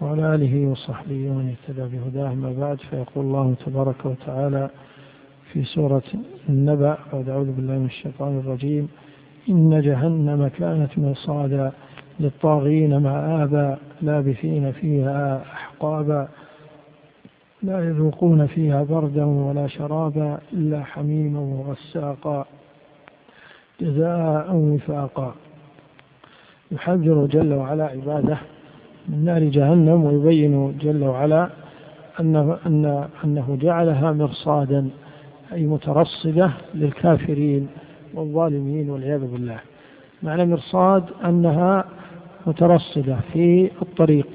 وعلى آله وصحبه ومن اهتدى بهداه. أما بعد، فيقول الله تبارك وتعالى في سورة النبأ: أعوذ بالله من الشيطان الرجيم: إن جهنم كانت مرصادا للطاغين مآبا لابثين فيها أحقابا لا يذوقون فيها بردا ولا شرابا إلا حميما وغساقا جزاء وفاقا. يحذر جل وعلا عباده من نار جهنم، ويبين جل وعلا أنه جعلها مرصادا، أي مترصدة للكافرين والظالمين والعياذ بالله. معنى مرصاد أنها مترصدة في الطريق،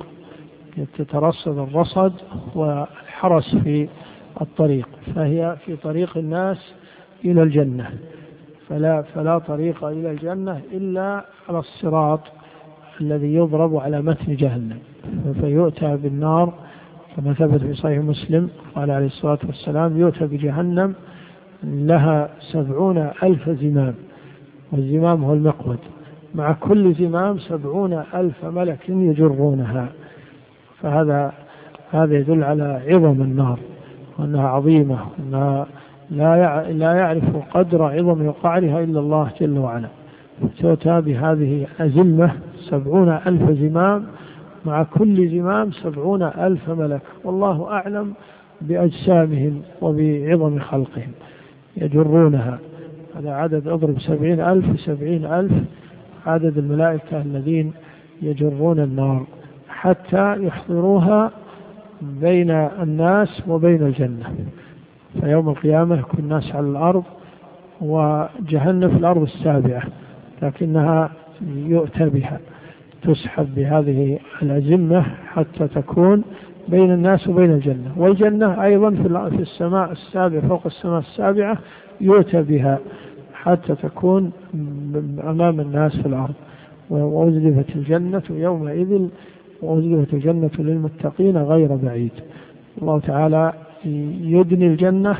تترصد الرصد والحرس في الطريق، فهي في طريق الناس إلى الجنة، فلا طريق إلى الجنة إلا على الصراط الذي يضرب على متن جهنم. فيؤتى بالنار كما ثبت في صحيح مسلم، قال عليه الصلاة والسلام: يؤتى بجهنم لها 70,000 زمام، والزمام هو المقود، مع كل زمام 70,000 ملك يجرونها. فهذا يدل على عظم النار، وأنها عظيمة، وأنها لا يعرف قدر عظم وقعرها إلا الله جل وعلا. تؤتى بهذه أزمة 70,000 زمام، مع كل زمام 70,000 ملك، والله أعلم بأجسامهم وبعظم خلقهم، يجرونها. هذا عدد، اضرب 70,000 70,000 عدد الملائكة الذين يجرون النار حتى يحضروها بين الناس وبين الجنة. فيوم القيامة يكون الناس على الأرض وجهنم في الأرض السابعة، لكنها يؤتى بها، تسحب بهذه الأزمة حتى تكون بين الناس وبين الجنة. والجنة أيضا في السماء السابعة، فوق السماء السابعة، يؤتى بها حتى تكون أمام الناس في الأرض. وأزلفت الجنة يومئذ، وأزلفت الجنة للمتقين غير بعيد. الله تعالى يدني الجنة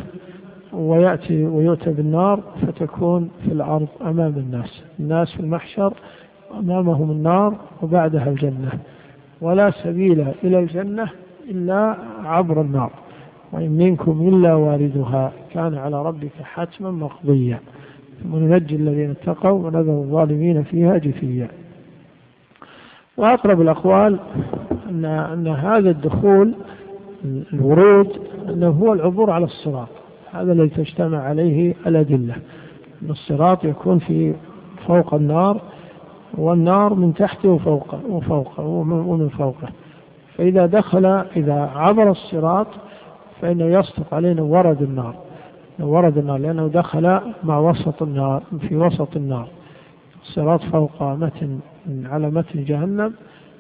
ويؤتى بالنار، فتكون في الأرض أمام الناس في المحشر، أمامهم النار وبعدها الجنة، ولا سبيل إلى الجنة إلا عبر النار، وإن منكم إلا واردها كان على ربك حتما مقضيا ثم ننجي الذين اتقوا ونذر الظالمين فيها جثيا. وأقرب الأقوال أن هذا الدخول، الورود، أنه هو العبور على الصراط. هذا الذي تجتمع عليه الأدلة، أن الصراط يكون فوق النار، والنار من تحته وفوقه ومن فوقه. إذا عبر الصراط فإنه يصدق عليه ورد النار، لأنه دخل في وسط النار. الصراط فوق على متن جهنم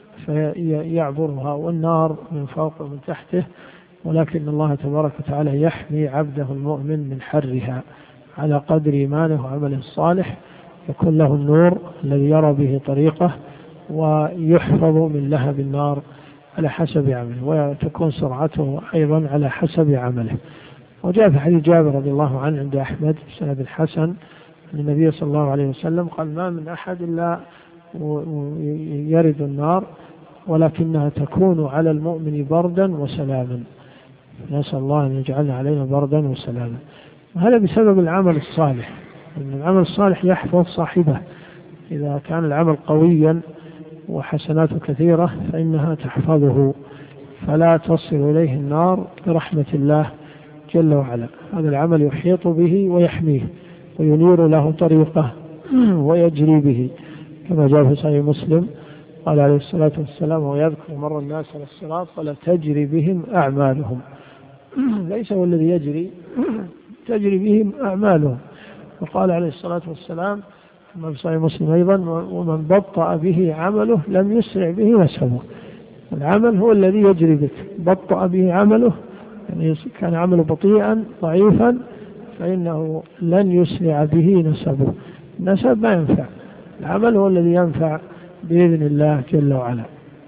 فيعبرها، والنار من فوق ومن تحته، ولكن الله تبارك وتعالى يحمي عبده المؤمن من حرها على قدر إيمانه وعمله الصالح، يكون له النور الذي يرى به طريقه، ويحفظ من لهب النار على حسب عمله، وتكون سرعته أيضا على حسب عمله. وجاء في حديث جابر رضي الله عنه عند أحمد بسند الحسن أن النبي صلى الله عليه وسلم قال: ما من أحد إلا يرد النار، ولكنها تكون على المؤمن بردا وسلاما. نسأل الله أن يجعلنا علينا بردا وسلاما. وهذا بسبب العمل الصالح، أن العمل الصالح يحفظ صاحبه. إذا كان العمل قويا وحسناته كثيرة فإنها تحفظه، فلا تصل إليه النار برحمة الله جل وعلا. هذا العمل يحيط به ويحميه وينير له طريقه ويجري به، كما جاء في صحيح مسلم قال عليه الصلاة والسلام: ويذكر مر الناس على الصراط فلا تجري بهم أعمالهم. ليس هو الذي يجري، تجري بهم أعمالهم. وقال عليه الصلاة والسلام كما في صحيح مسلم أيضا: ومن بطأ به عمله لم يسرع به نسبه. العمل هو الذي يجري بك، بطأ به عمله، يعني كان عمله بطيئا ضعيفا، فإنه لن يسرع به نسبه. النسب ما ينفع، العمل هو الذي ينفع بإذن الله جل وعلا.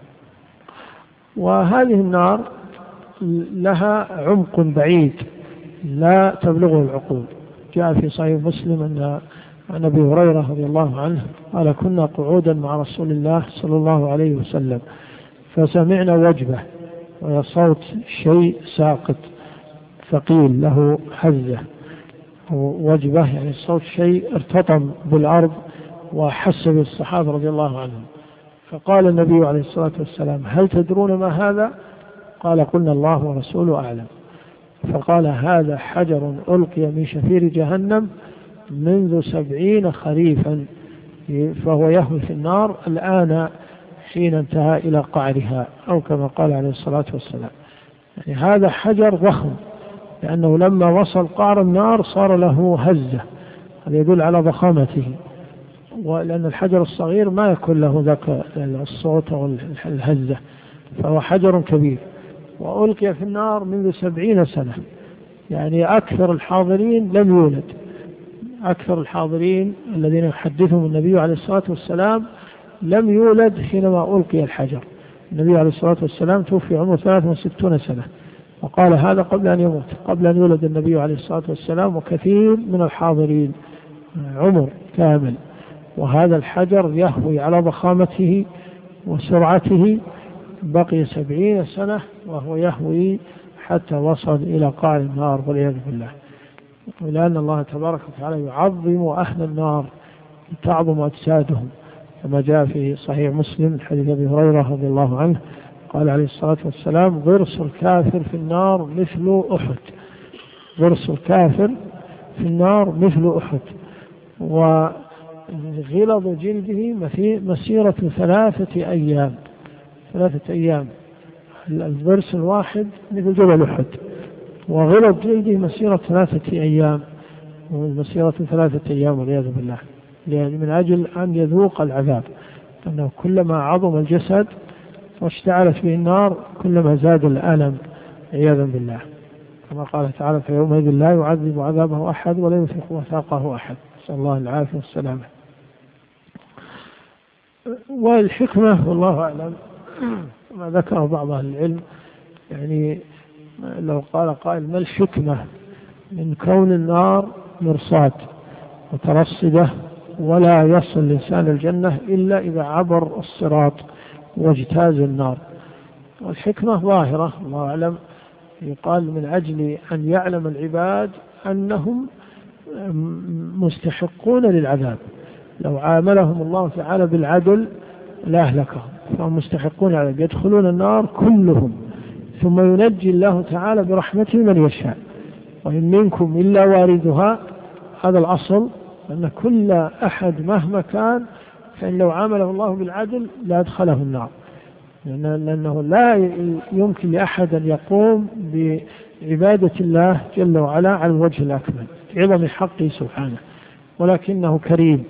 وهذه النار لها عمق بعيد لا تبلغه العقول. جاء في صحيح مسلم أن عن أبي هريرة رضي الله عنه قال: كنا قعودا مع رسول الله صلى الله عليه وسلم، فسمعنا وجبة، وهي صوت شيء ساقط ثقيل له هزة، وجبة يعني صوت شيء ارتطم بالأرض وحس به الصحابة رضي الله عنهم. فقال النبي عليه الصلاة والسلام: هل تدرون ما هذا؟ قال: قلنا الله ورسوله أعلم. فقال: هذا حجر ألقي من شفير جهنم منذ 70 خريفا، فهو يهوي في النار الآن حين انتهى إلى قعرها، أو كما قال عليه الصلاة والسلام. يعني هذا حجر ضخم، لأنه لما وصل قعر النار صار له هزة، هذا يدل على ضخامته، ولأن الحجر الصغير ما يكون له ذاك الصوت أو الهزة، فهو حجر كبير. وألقي في النار منذ 70 سنة، يعني أكثر الحاضرين لم يولد، أكثر الحاضرين الذين يحدثهم النبي عليه الصلاة والسلام لم يولد حينما ألقي الحجر. النبي عليه الصلاة والسلام توفي عمره 63 سنة، وقال هذا قبل أن يموت، قبل أن يولد النبي عليه الصلاة والسلام، وكثير من الحاضرين عمر كامل. وهذا الحجر يهوي على ضخامته وسرعته بقي 70 سنة وهو يهوي حتى وصل إلى قاع النار والعياذ بالله. ولأن الله تبارك وتعالى يعظم أهل النار، تعظم أجسادهم، كما جاء في صحيح مسلم حديث أبي هريرة رضي الله عنه قال عليه الصلاة والسلام: ضرس الكافر في النار مثل أحد. ضرس الكافر في النار مثل أحد، وغلظ جلده مسيرة 3 أيام. 3 أيام، الضرس الواحد مثل جبل أحد، وغلظ جلده مسيرة 3 أيام، مسيرة 3 أيام والعياذ بالله، يعني من أجل أن يذوق العذاب، أنه كلما عظم الجسد واشتعلت به النار كلما زاد الألم عياذا بالله، كما قال تعالى: فيومئذ لا يعذب عذابه أحد ولا يوثق وثاقه أحد. نسأل الله العافية والسلامة. والحكمة والله أعلم ما ذكره بعض أهل العلم، يعني لو قال قائل: ما الحكمة من كون النار مرصاد مترصدة ولا يصل الإنسان الجنة إلا إذا عبر الصراط واجتاز النار؟ والحكمة ظاهرة الله أعلم، يقال من أجل أن يعلم العباد أنهم مستحقون للعذاب، لو عاملهم الله تعالى بالعدل لأهلكهم، فهم مستحقون العذاب، يدخلون النار كلهم، ثم ينجي الله تعالى برحمته من يشاء. وإن منكم إلا واردها، هذا الأصل، أن كل أحد مهما كان فإن لو عامله الله بالعدل لا أدخله النار، لأنه لا يمكن لأحد أن يقوم بعبادة الله جل وعلا على الوجه الأكمل عظم حقه سبحانه، ولكنه كريم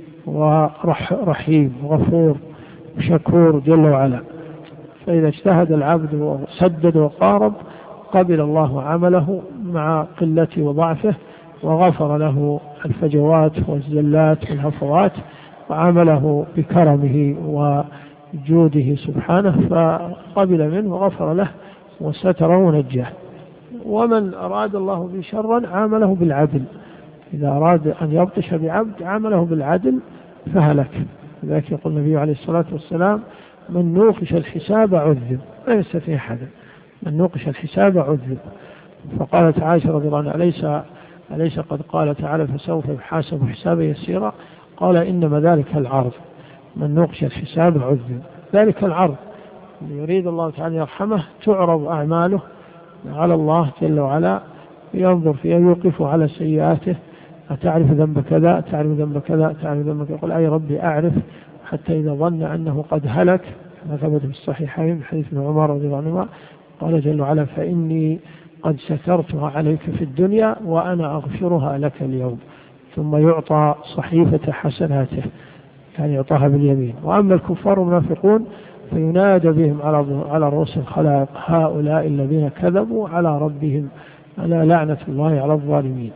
ورحيم وغفور وشكور جل وعلا. فإذا اجتهد العبد وسدد وقارب قبل الله عمله مع قلته وضعفه، وغفر له الفجوات والزلات والهفوات، وعمله بكرمه وجوده سبحانه، فقبل منه وغفر له وستره ونجاه. ومن أراد الله به شرا عامله بالعدل، إذا أراد أن يبطش بعبد عامله بالعدل فهلك. لذلك يقول النبي عليه الصلاة والسلام: من نوقش الحساب عذب، لا يستطيع أحدا، من نوقش الحساب عذب. فقالت عائشة رضي الله عنها: أليس قد قال تعالى: فسوف يحاسب حسابا يسيرا؟ قال: إنما ذلك العرض، من نوقش الحساب عذب، ذلك العرض، يريد الله تعالى يرحمه تعرض أعماله على الله جل وعلا، ينظر فيها، يوقف على سيئاته: أتعرف ذنب كذا، تعرف ذنب كذا، تعرف ذنب كذا، يقول: أي ربي أعرف، حتى إذا ظن أنه قد هلك، كما ثبت في الصحيحين من حديث ابن عمر رضي الله عنهما، قال جل وعلا: فإني قد سترتها عليك في الدنيا وأنا أغفرها لك اليوم، ثم يعطى صحيفة حسناته، يعني يعطاها باليمين. وأما الكفار والمنافقون فينادى بهم على رؤوس الخلائق: هؤلاء الذين كذبوا على ربهم، ألا لعنة الله على الظالمين.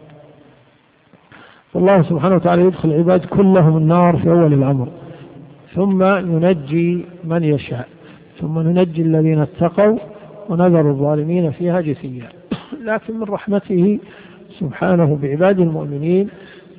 فالله سبحانه وتعالى يدخل العباد كلهم النار في أول الأمر، ثم ينجي من يشاء، ثم ننجي الذين اتقوا ونذر الظالمين فيها جثيا. لكن من رحمته سبحانه بعباد المؤمنين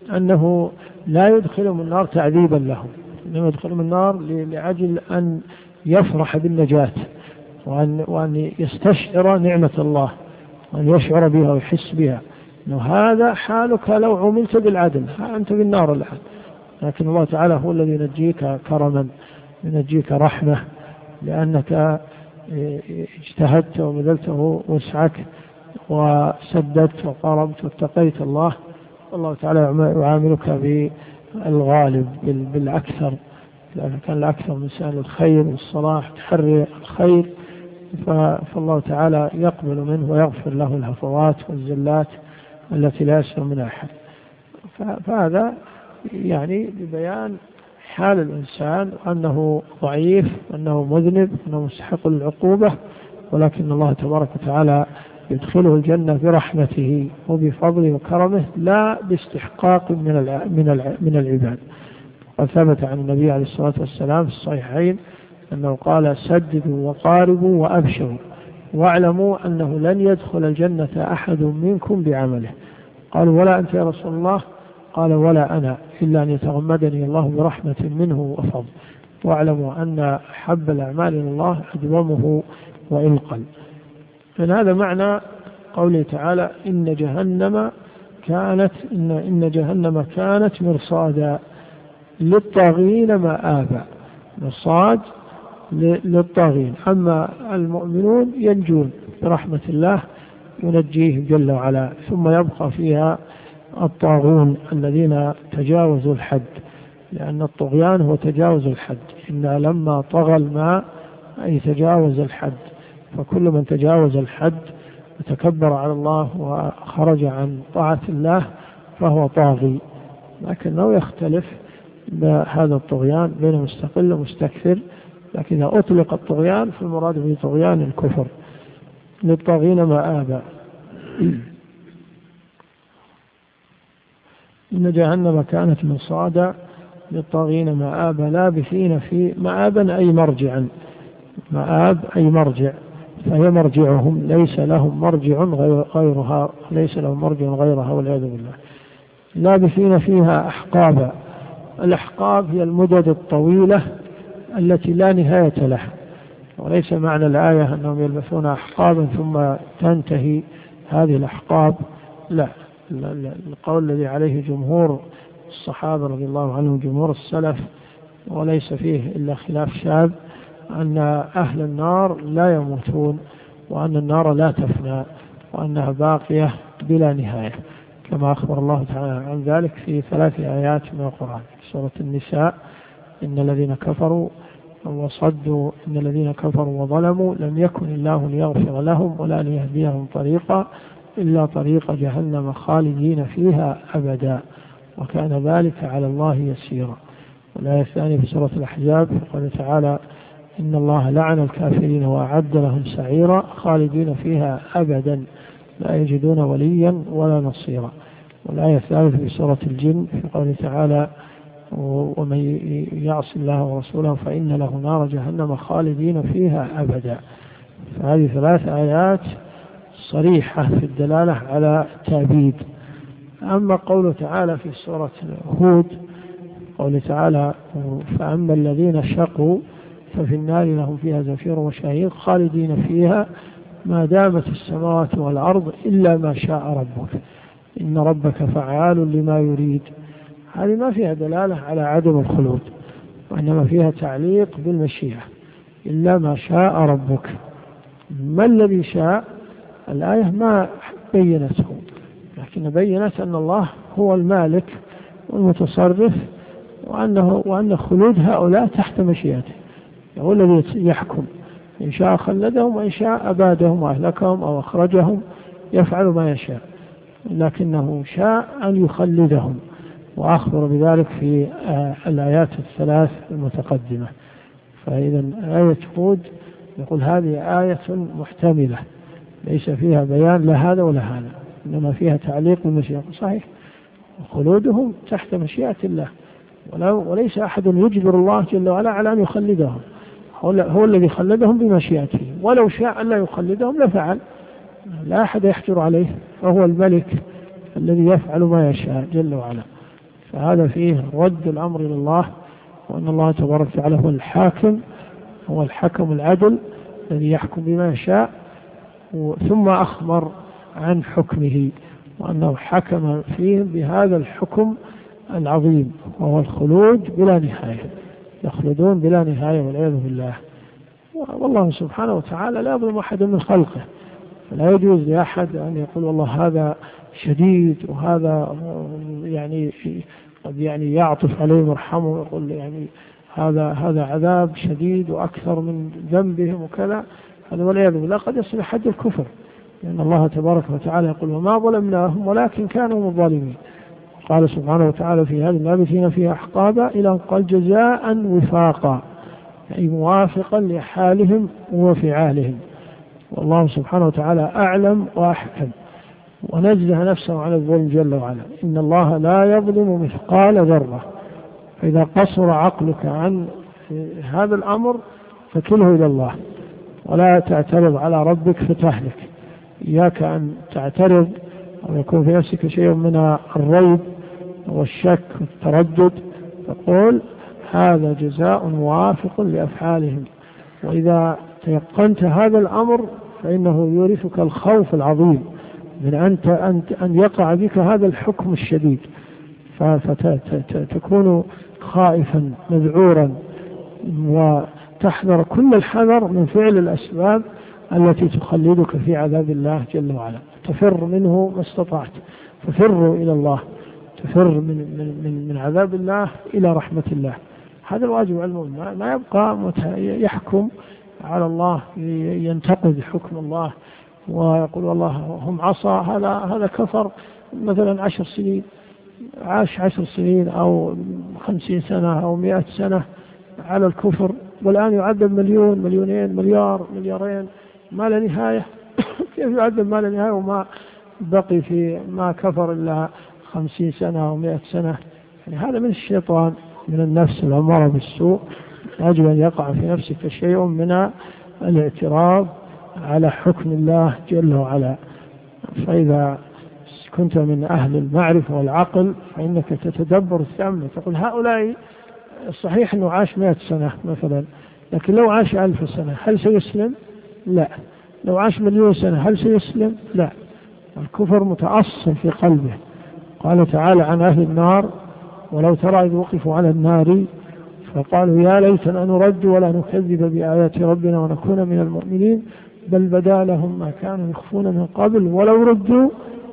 أنه لا يدخلهم النار تعذيبا لهم، إنما يدخلهم النار لأجل أن يفرح بالنجاة، وأن يستشعر نعمة الله، وأن يشعر بها ويحس بها، أنه هذا حالك لو عملت بالعدل، أنت بالنار الآن. لكن الله تعالى هو الذي ينجيك كرما، ينجيك رحمة، لأنك اجتهدت وبذلته وسعك وسددت وقاربت واتقيت الله. الله تعالى يعاملك بالغالب، بالأكثر، لأن كان الأكثر من سأل الخير والصلاح تحري الخير، فالله تعالى يقبل منه ويغفر له الهفوات والزلات التي لا يسلم منها أحد. فهذا يعني ببيان حال الإنسان أنه ضعيف، أنه مذنب، أنه مستحق للعقوبة، ولكن الله تبارك وتعالى يدخله الجنة برحمته وبفضله وكرمه، لا باستحقاق من العباد. قد ثبت عن النبي عليه الصلاة والسلام في الصحيحين أنه قال: سددوا وقاربوا وأبشروا، واعلموا أنه لن يدخل الجنة أحد منكم بعمله. قالوا: ولا أنت يا رسول الله؟ قال: ولا أنا، إلا أن يتغمدني الله برحمة منه وفضل. واعلموا أن حب الأعمال إلى الله أدومه وإن قل. من هذا معنى قوله تعالى: إن جهنم كانت مرصادا للطاغين مآبا. مرصاد للطاغين، أما المؤمنون ينجون برحمة الله، ينجيهم جل وعلا. ثم يبقى فيها الطاغون الذين تجاوزوا الحد، لأن الطغيان هو تجاوز الحد. إن لما طغى الماء أي تجاوز الحد، فكل من تجاوز الحد وتكبر على الله وخرج عن طاعة الله فهو طاغي. لكنه يختلف هذا الطغيان بين مستقل ومستكثر، لكن إذا أطلق الطغيان فالمراد به طغيان الكفر. للطاغين مآبا. إن جهنم كانت مرصادا للطاغين مآبا لابثين في مآبا أي مرجعا، مآب أي مرجع، فهي مرجعهم، ليس لهم مرجع غيرها، ليس لهم مرجع غيرها والعياذ بالله. لابثين فيها أحقابا. الأحقاب هي المدد الطويلة التي لا نهاية لها، وليس معنى الآية أنهم يلبثون أحقابا ثم تنتهي هذه الأحقاب، لا. القول الذي عليه جمهور الصحابة رضي الله عنهم، جمهور السلف، وليس فيه إلا خلاف شاذ، أن أهل النار لا يموتون، وأن النار لا تفنى، وأنها باقية بلا نهاية، كما أخبر الله تعالى عن ذلك في 3 آيات من القرآن. في سورة النساء: إن الذين كفروا وصدوا، إن الذين كفروا وظلموا لم يكن الله ليغفر لهم ولا ليهديهم طريقا إلا طريق جهنم خالدين فيها أبدا وكان ذلك على الله يسيرا. والآية الثانية في سورة الأحزاب قال تعالى: إن الله لعن الكافرين وأعد لهم سعيرا خالدين فيها أبدا لا يجدون وليا ولا نصيرا. والآية الثالثة في سورة الجن في قوله تعالى: ومن يعص الله ورسوله فإن له نار جهنم خالدين فيها أبدا. فهذه 3 آيات صريحة في الدلالة على التأبيد. أما قوله تعالى في سورة هود قوله تعالى: فأما الذين شقوا ففي النار لهم فيها زفير وشهيق خالدين فيها ما دامت السماوات والأرض إلا ما شاء ربك إن ربك فعال لما يريد. هذه ما فيها دلالة على عدم الخلود، وإنما فيها تعليق بالمشيئة، إلا ما شاء ربك. ما الذي شاء؟ الآية ما بينته، لكن بينت أن الله هو المالك والمتصرف، وأن خلود هؤلاء تحت مشيئته، هو الذي يحكم، إن شاء خلدهم وإن شاء أبادهم وأهلكهم أو أخرجهم، يفعل ما يشاء، لكنه شاء أن يخلدهم، وأخبر بذلك في الآيات 3 المتقدمة. فإذا آية هود يقول هذه آية محتملة ليس فيها بيان لا هذا ولا هذا، إنما فيها تعليق بالمشيئة. صحيح، خلودهم تحت مشيئة الله، وليس أحد يجبر الله جل وعلا على أن يخلدهم، هو الذي خلدهم بمشيئته، ولو شاء أن لا يخلدهم لفعل، لا أحد يحجر عليه، فهو الملك الذي يفعل ما يشاء جل وعلا. فهذا فيه رد الأمر إلى الله، وأن الله تبارك وتعالى هو الحاكم هو الحكم العدل الذي يحكم بما يشاء، ثم أخبر عن حكمه وأنه حكم فيه بهذا الحكم العظيم وهو الخلود بلا نهاية، يخلدون بلا نهاية والعياذ بالله. والله سبحانه وتعالى لا يظلم أحد من خلقه، فلا يجوز لأحد أن يقول والله هذا شديد وهذا يعني قد يعني يعطف عليهم ويرحمهم ويقول يعني هذا عذاب شديد وأكثر من ذنبهم وكذا، هذا والعياذ بالله قد يصل حد الكفر، لأن الله تبارك وتعالى يقول وما ظلمناهم ولكن كانوا الظالمين. قال سبحانه وتعالى في هذه اللابثين فيها أحقابا إلى أن قال جزاء وفاقا، أي موافقا لحالهم وفعالهم. والله سبحانه وتعالى أعلم وأحكم، ونزه نفسه عن الظلم جل وعلا. إن الله لا يظلم مثقال ذرة، فإذا قصر عقلك عن هذا الأمر فكله إلى الله، ولا تعترض على ربك فتهلك. إياك أن تعترض أو يكون في نفسك شيء من الريب والشك والتردد، تقول هذا جزاء موافق لأفعالهم. وإذا تيقنت هذا الأمر فإنه يورثك الخوف العظيم من أن يقع بك هذا الحكم الشديد، فتكون خائفا مذعورا، وتحذر كل الحذر من فعل الأسباب التي تخلدك في عذاب الله جل وعلا. تفر منه ما استطعت، ففروا إلى الله، تفر من عذاب الله إلى رحمة الله. هذا الواجب على المؤمن، ما يبقى يحكم على الله، ينتقد حكم الله ويقول والله هم عصى، هذا كفر مثلا 10 سنين، عاش 10 سنين أو 50 سنة أو 100 سنة على الكفر، والآن يعذب مليون مليونين مليار مليارين ما لا نهاية. كيف يعذب ما لا نهاية وما بقي في ما كفر إلا 50 سنة أو 100 سنة؟ يعني هذا من الشيطان، من النفس الأمارة بالسوء. يجب أن يقع في نفسك شيء من الاعتراض على حكم الله جل وعلا. فإذا كنت من أهل المعرفة والعقل فإنك تتدبر الثمن، تقول هؤلاء صحيح أنه عاش 100 سنة مثلا، لكن لو عاش 1000 سنة هل سيسلم؟ لا. لو عاش 1,000,000 سنة هل سيسلم؟ لا. الكفر متأصل في قلبه. قال تعالى عن أهل النار ولو ترى إذ وقفوا على النار فقالوا يا ليتنا نرد ولا نكذب بآيات ربنا ونكون من المؤمنين بل بدا لهم ما كانوا يخفون من قبل ولو ردوا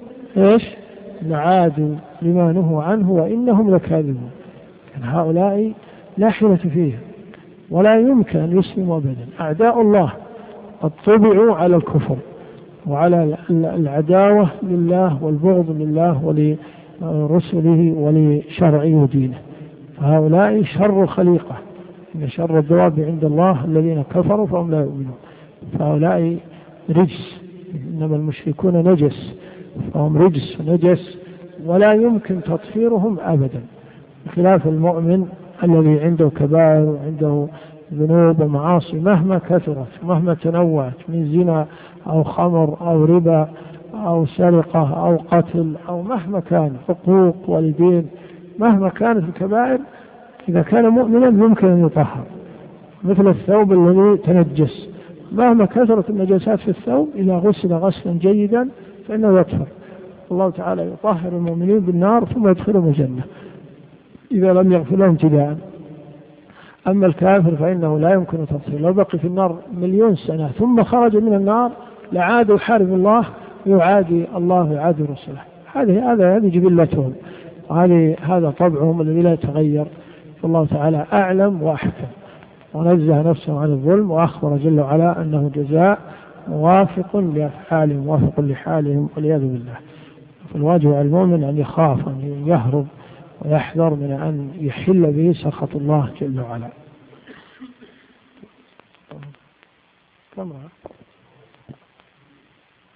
لعادوا لما نهوا عنه وإنهم لكاذبون. هؤلاء لا حيلة فيهم ولا يمكن أن يسلموا أبدا. أعداء الله قد طبعوا على الكفر وعلى العداوة لله والبغض لله ولرسله ولشرعه ودينه، فهؤلاء شر خليقة. إن شر الدواب عند الله الذين كفروا فهم لا يؤمنون. فهؤلاء رجس، إنما المشركون نجس، فهم رجس ونجس ولا يمكن تطهيرهم أبدا، بخلاف المؤمن الذي عنده كبائر وعنده ذنوب ومعاصي مهما كثرت مهما تنوعت، من زنا أو خمر أو ربا أو سرقة أو قتل أو مهما كان، حقوق والدين، مهما كانت الكبائر، إذا كان مؤمنا يمكن أن يطهر. مثل الثوب الذي تنجس، مهما كثرت النجاسات في الثوب إذا غسل غسلا جيدا فإنه يطهر. الله تعالى يطهر المؤمنين بالنار ثم يدخلهم الجنة إذا لم يغفر لهم ابتداء. أما الكافر فإنه لا يمكن تطهيره، لو بقي في النار 1,000,000 سنة ثم خرج من النار لعاد يحارب الله، يعادي الله ويعادي رسله. هذه جبلتهم، هذا طبعهم الذي لا يتغير. فالله تعالى أعلم وأحكم، ونزه نفسه عن الظلم، وأخبر جل وعلا أنه جزاء موافق لأفعالهم موافق لحالهم والعياذ بالله. فالواجب على المؤمن أن يخاف، أن يهرب ويحذر من أن يحل به سخط الله جل وعلا.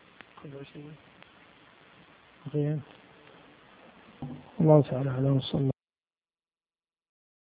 الله تعالى عليه وسلم.